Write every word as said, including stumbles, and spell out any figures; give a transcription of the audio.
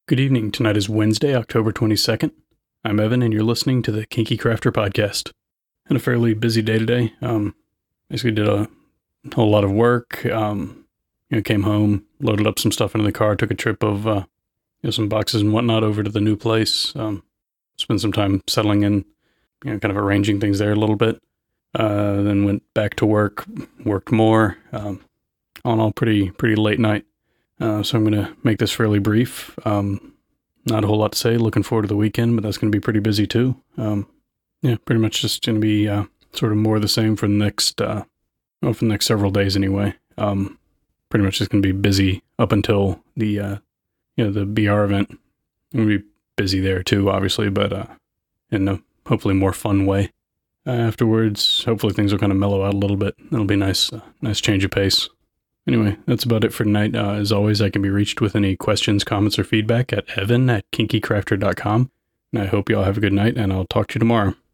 Good evening. Tonight is Wednesday, October twenty-second. I'm Evan, and you're listening to the Kinky Crafter Podcast. Had a fairly busy day today. Um, basically did a whole lot of work. Um, you know, came home, loaded up some stuff into the car, took a trip of uh, you know, some boxes and whatnot over to the new place. Um, spent some time settling in, you know, kind of arranging things there a little bit. Uh, then went back to work, worked more. Um, all in all, pretty pretty late night. Uh, so I'm going to make this fairly brief. Um, not a whole lot to say. Looking forward to the weekend, but that's going to be pretty busy too. Um, yeah, pretty much just going to be uh, sort of more of the same for the next, uh, well, for the next several days anyway. Um, pretty much just going to be busy up until the, uh, you know, the B R event. I'm going to be busy there too, obviously, but uh, in a hopefully more fun way. Uh, afterwards, hopefully things will kind of mellow out a little bit. It'll be nice, uh, nice change of pace. Anyway, that's about it for tonight. Uh, as always, I can be reached with any questions, comments, or feedback at evan at kinky crafter dot com. And I hope you all have a good night, and I'll talk to you tomorrow.